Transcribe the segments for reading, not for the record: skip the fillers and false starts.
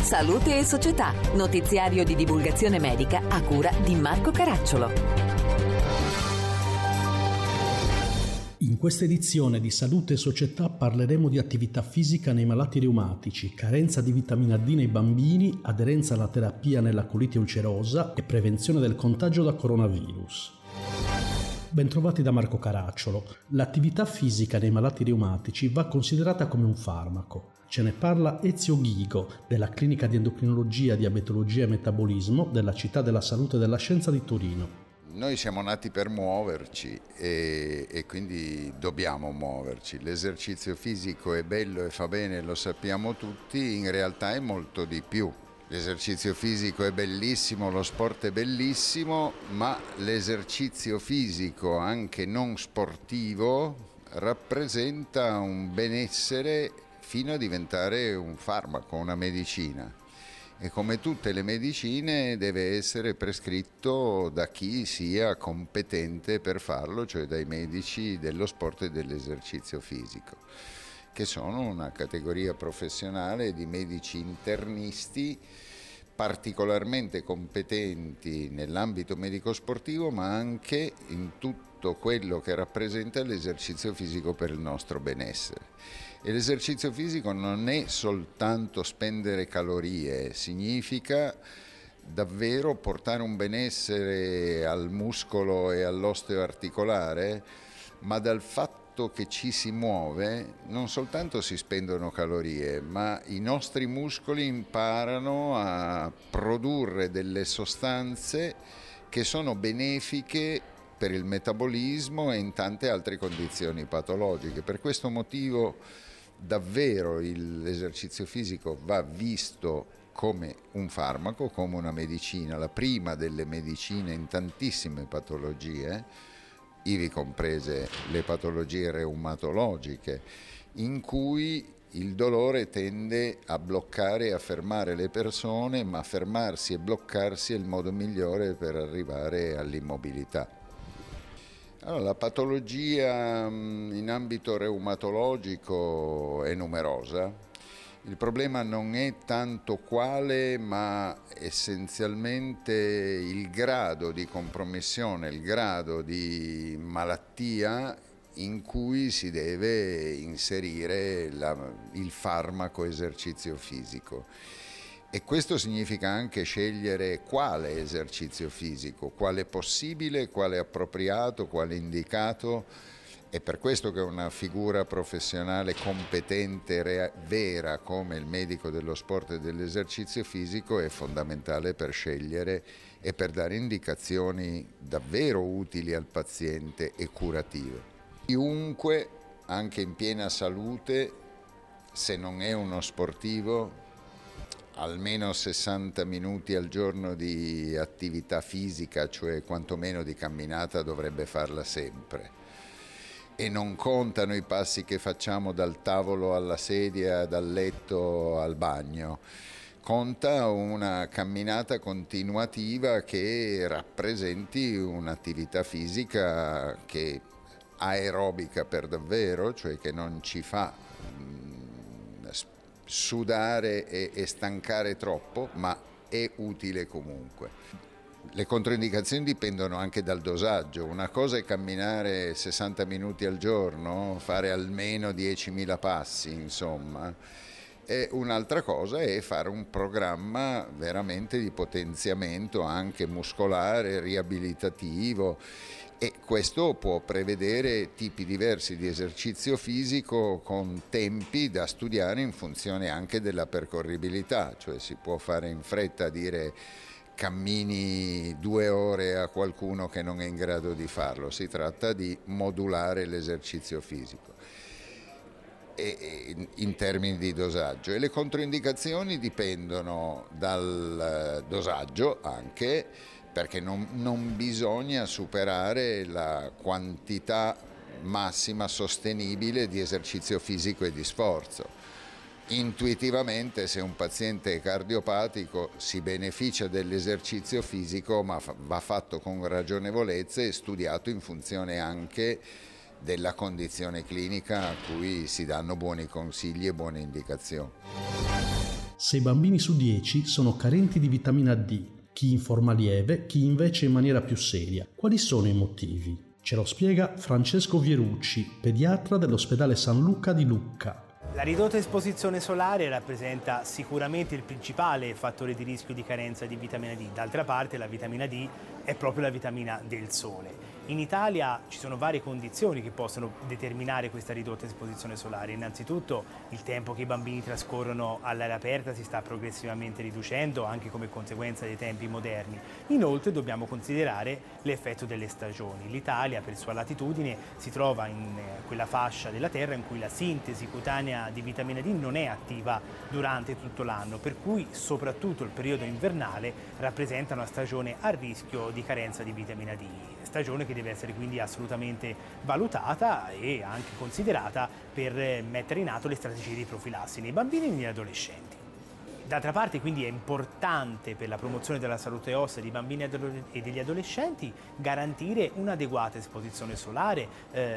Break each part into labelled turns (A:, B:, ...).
A: Salute e Società, notiziario di divulgazione medica a cura di Marco Caracciolo.
B: In questa edizione di Salute e Società parleremo di attività fisica nei malati reumatici, carenza di vitamina D nei bambini, aderenza alla terapia nella colite ulcerosa e prevenzione del contagio da coronavirus. Bentrovati da Marco Caracciolo. L'attività fisica nei malati reumatici va considerata come un farmaco. Ce ne parla Ezio Ghigo, della Clinica di Endocrinologia, Diabetologia e Metabolismo della Città della Salute e della Scienza di Torino.
C: Noi siamo nati per muoverci e quindi dobbiamo muoverci. L'esercizio fisico è bello e fa bene, lo sappiamo tutti, in realtà è molto di più. L'esercizio fisico è bellissimo, lo sport è bellissimo, ma l'esercizio fisico anche non sportivo rappresenta un benessere fino a diventare un farmaco, una medicina. E come tutte le medicine deve essere prescritto da chi sia competente per farlo, cioè dai medici dello sport e dell'esercizio fisico, che sono una categoria professionale di medici internisti particolarmente competenti nell'ambito medico-sportivo, ma anche in tutto quello che rappresenta l'esercizio fisico per il nostro benessere. E l'esercizio fisico non è soltanto spendere calorie, significa davvero portare un benessere al muscolo e all'osteo articolare, ma dal fatto che ci si muove non soltanto si spendono calorie, ma i nostri muscoli imparano a produrre delle sostanze che sono benefiche per il metabolismo e in tante altre condizioni patologiche. Per questo motivo davvero l'esercizio fisico va visto come un farmaco, come una medicina, la prima delle medicine in tantissime patologie, ivi comprese le patologie reumatologiche, in cui il dolore tende a bloccare e a fermare le persone, ma fermarsi e bloccarsi è il modo migliore per arrivare all'immobilità. Allora, la patologia in ambito reumatologico è numerosa. Il problema non è tanto quale, ma essenzialmente il grado di compromissione, il grado di malattia in cui si deve inserire il farmaco esercizio fisico. E questo significa anche scegliere quale esercizio fisico, quale possibile, quale appropriato, quale indicato. È per questo che una figura professionale competente, vera, come il medico dello sport e dell'esercizio fisico è fondamentale per scegliere e per dare indicazioni davvero utili al paziente e curative. Chiunque, anche in piena salute, se non è uno sportivo, almeno 60 minuti al giorno di attività fisica, cioè quantomeno di camminata, dovrebbe farla sempre. E non contano i passi che facciamo dal tavolo alla sedia, dal letto al bagno. Conta una camminata continuativa che rappresenti un'attività fisica che aerobica per davvero, cioè che non ci fa sudare e stancare troppo, ma è utile comunque. Le controindicazioni dipendono anche dal dosaggio. Una cosa è camminare 60 minuti al giorno, fare almeno 10.000 passi, insomma, e un'altra cosa è fare un programma veramente di potenziamento anche muscolare, riabilitativo, e questo può prevedere tipi diversi di esercizio fisico con tempi da studiare in funzione anche della percorribilità, cioè si può fare in fretta a dire cammini 2 ore a qualcuno che non è in grado di farlo. Si tratta di modulare l'esercizio fisico e in termini di dosaggio, e le controindicazioni dipendono dal dosaggio anche, perché non bisogna superare la quantità massima sostenibile di esercizio fisico e di sforzo. Intuitivamente, se un paziente è cardiopatico si beneficia dell'esercizio fisico, ma va fatto con ragionevolezza e studiato in funzione anche della condizione clinica a cui si danno buoni consigli e buone indicazioni.
B: 6 bambini su 10 sono carenti di vitamina D, chi in forma lieve, chi invece in maniera più seria. Quali sono i motivi? Ce lo spiega Francesco Vierucci, pediatra dell'ospedale San Luca di Lucca.
D: La ridotta esposizione solare rappresenta sicuramente il principale fattore di rischio di carenza di vitamina D. D'altra parte la vitamina D è proprio la vitamina del sole. In Italia ci sono varie condizioni che possono determinare questa ridotta esposizione solare. Innanzitutto il tempo che i bambini trascorrono all'aria aperta si sta progressivamente riducendo anche come conseguenza dei tempi moderni. Inoltre dobbiamo considerare l'effetto delle stagioni. L'Italia per sua latitudine si trova in quella fascia della Terra in cui la sintesi cutanea di vitamina D non è attiva durante tutto l'anno, per cui soprattutto il periodo invernale rappresenta una stagione a rischio di carenza di vitamina D, stagione che deve essere quindi assolutamente valutata e anche considerata per mettere in atto le strategie di profilassi nei bambini e negli adolescenti. D'altra parte quindi è importante per la promozione della salute ossea dei bambini e degli adolescenti garantire un'adeguata esposizione solare,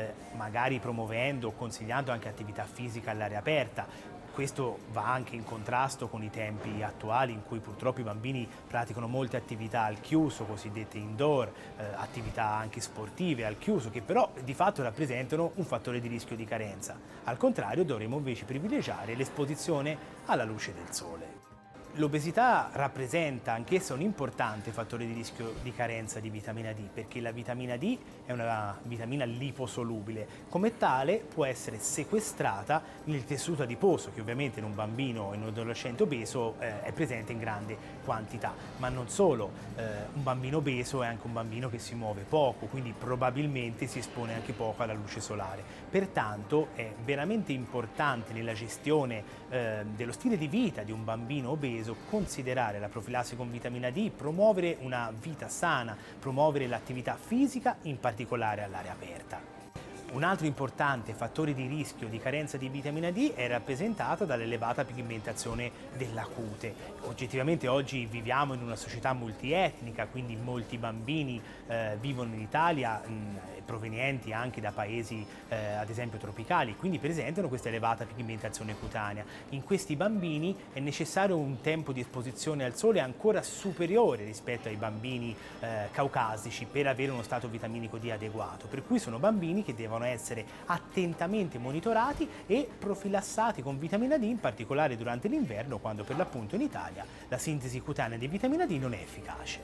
D: magari promuovendo o consigliando anche attività fisica all'aria aperta. Questo va anche in contrasto con i tempi attuali in cui purtroppo i bambini praticano molte attività al chiuso, cosiddette indoor, attività anche sportive al chiuso, che però di fatto rappresentano un fattore di rischio di carenza. Al contrario, dovremmo invece privilegiare l'esposizione alla luce del sole. L'obesità rappresenta anch'essa un importante fattore di rischio di carenza di vitamina D, perché la vitamina D è una vitamina liposolubile. Come tale può essere sequestrata nel tessuto adiposo, che ovviamente in un bambino o in un adolescente obeso è presente in grande quantità. Ma non solo, un bambino obeso è anche un bambino che si muove poco, quindi probabilmente si espone anche poco alla luce solare. Pertanto è veramente importante nella gestione dello stile di vita di un bambino obeso considerare la profilassi con vitamina D, promuovere una vita sana, promuovere l'attività fisica, in particolare all'aria aperta. Un altro importante fattore di rischio di carenza di vitamina D è rappresentato dall'elevata pigmentazione della cute. Oggettivamente oggi viviamo in una società multietnica, quindi molti bambini vivono in Italia provenienti anche da paesi ad esempio tropicali, quindi presentano questa elevata pigmentazione cutanea. In questi bambini è necessario un tempo di esposizione al sole ancora superiore rispetto ai bambini caucasici per avere uno stato vitaminico D adeguato, per cui sono bambini che devono essere attentamente monitorati e profilassati con vitamina D, in particolare durante l'inverno, quando per l'appunto in Italia la sintesi cutanea di vitamina D non è efficace.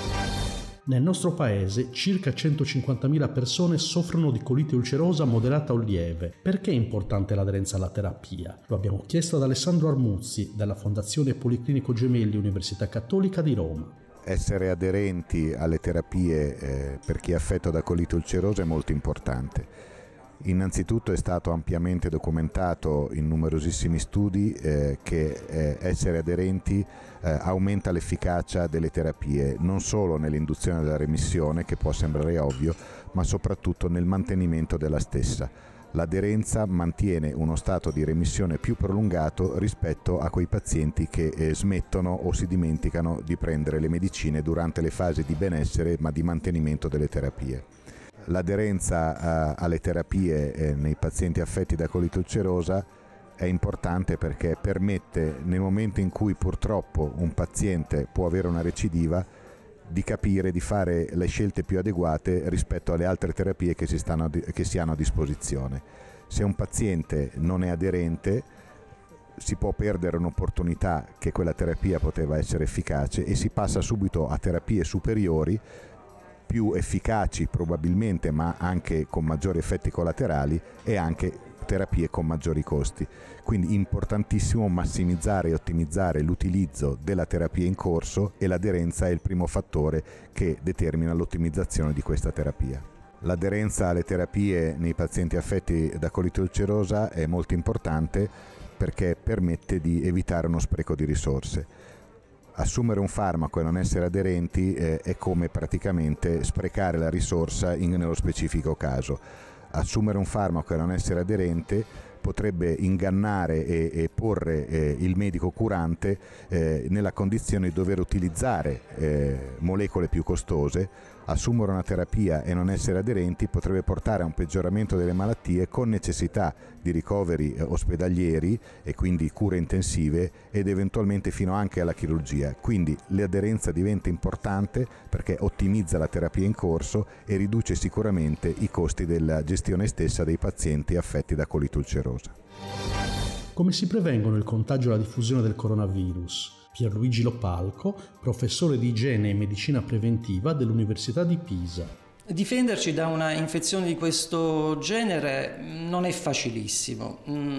B: Nel nostro paese circa 150.000 persone soffrono di colite ulcerosa moderata o lieve. Perché è importante l'aderenza alla terapia? Lo abbiamo chiesto ad Alessandro Armuzzi della Fondazione Policlinico Gemelli Università Cattolica di Roma.
E: Essere aderenti alle terapie per chi è affetto da colite ulcerosa è molto importante. Innanzitutto è stato ampiamente documentato in numerosissimi studi che essere aderenti aumenta l'efficacia delle terapie, non solo nell'induzione della remissione, che può sembrare ovvio, ma soprattutto nel mantenimento della stessa. L'aderenza mantiene uno stato di remissione più prolungato rispetto a quei pazienti che smettono o si dimenticano di prendere le medicine durante le fasi di benessere ma di mantenimento delle terapie. L'aderenza alle terapie nei pazienti affetti da colite ulcerosa è importante perché permette, nel momento in cui purtroppo un paziente può avere una recidiva, di capire, di fare le scelte più adeguate rispetto alle altre terapie che si hanno a disposizione. Se un paziente non è aderente, si può perdere un'opportunità che quella terapia poteva essere efficace e si passa subito a terapie superiori, più efficaci probabilmente, ma anche con maggiori effetti collaterali e anche terapie con maggiori costi. Quindi importantissimo massimizzare e ottimizzare l'utilizzo della terapia in corso, e l'aderenza è il primo fattore che determina l'ottimizzazione di questa terapia. L'aderenza alle terapie nei pazienti affetti da colite ulcerosa è molto importante perché permette di evitare uno spreco di risorse. Assumere un farmaco e non essere aderenti è come praticamente sprecare la risorsa nello specifico caso. Assumere un farmaco e non essere aderente potrebbe ingannare e porre il medico curante nella condizione di dover utilizzare molecole più costose assumere una terapia e non essere aderenti potrebbe portare a un peggioramento delle malattie con necessità di ricoveri ospedalieri e quindi cure intensive ed eventualmente fino anche alla chirurgia. Quindi l'aderenza diventa importante perché ottimizza la terapia in corso e riduce sicuramente i costi della gestione stessa dei pazienti affetti da colite ulcerosa.
B: Come si prevengono il contagio e la diffusione del coronavirus? Pierluigi Lopalco, professore di igiene e medicina preventiva dell'Università di Pisa.
F: Difenderci da una infezione di questo genere non è facilissimo.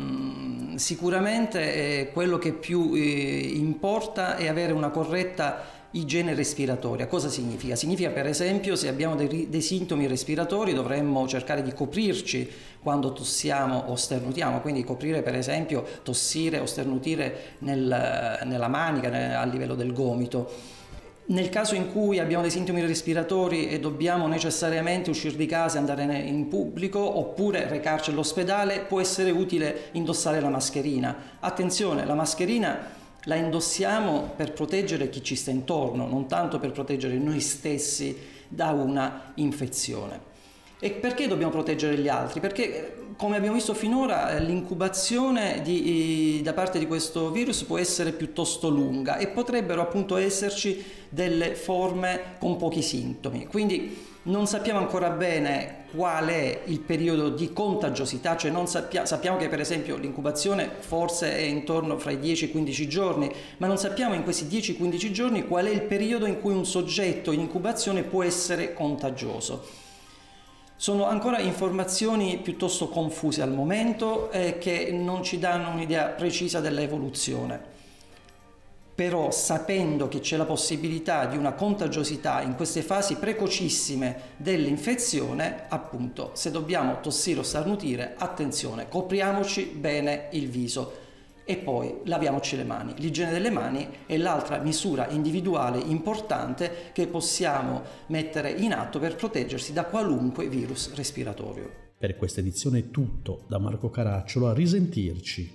F: Sicuramente quello che più importa è avere una corretta igiene respiratoria. Cosa significa? Significa, per esempio, se abbiamo dei sintomi respiratori dovremmo cercare di coprirci quando tossiamo o sternutiamo, quindi coprire, per esempio, tossire o sternutire nella manica, a livello del gomito. Nel caso in cui abbiamo dei sintomi respiratori e dobbiamo necessariamente uscire di casa e andare in pubblico oppure recarci all'ospedale, può essere utile indossare la mascherina. Attenzione, la mascherina la indossiamo per proteggere chi ci sta intorno, non tanto per proteggere noi stessi da una infezione. E perché dobbiamo proteggere gli altri? Perché, come abbiamo visto finora, l'incubazione da parte di questo virus può essere piuttosto lunga e potrebbero appunto esserci delle forme con pochi sintomi. Quindi non sappiamo ancora bene qual è il periodo di contagiosità, cioè sappiamo che per esempio l'incubazione forse è intorno fra i 10 e i 15 giorni, ma non sappiamo in questi 10-15 giorni qual è il periodo in cui un soggetto in incubazione può essere contagioso. Sono ancora informazioni piuttosto confuse al momento che non ci danno un'idea precisa dell'evoluzione. Però sapendo che c'è la possibilità di una contagiosità in queste fasi precocissime dell'infezione, appunto, se dobbiamo tossire o starnutire, attenzione, copriamoci bene il viso e poi laviamoci le mani. L'igiene delle mani è l'altra misura individuale importante che possiamo mettere in atto per proteggersi da qualunque virus respiratorio.
B: Per questa edizione è tutto. Da Marco Caracciolo, a risentirci.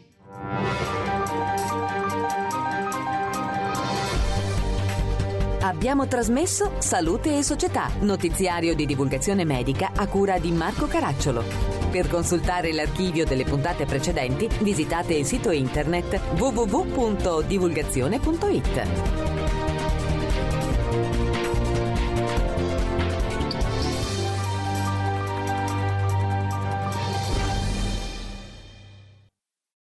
A: Abbiamo trasmesso Salute e Società, notiziario di divulgazione medica a cura di Marco Caracciolo. Per consultare l'archivio delle puntate precedenti, visitate il sito internet www.divulgazione.it.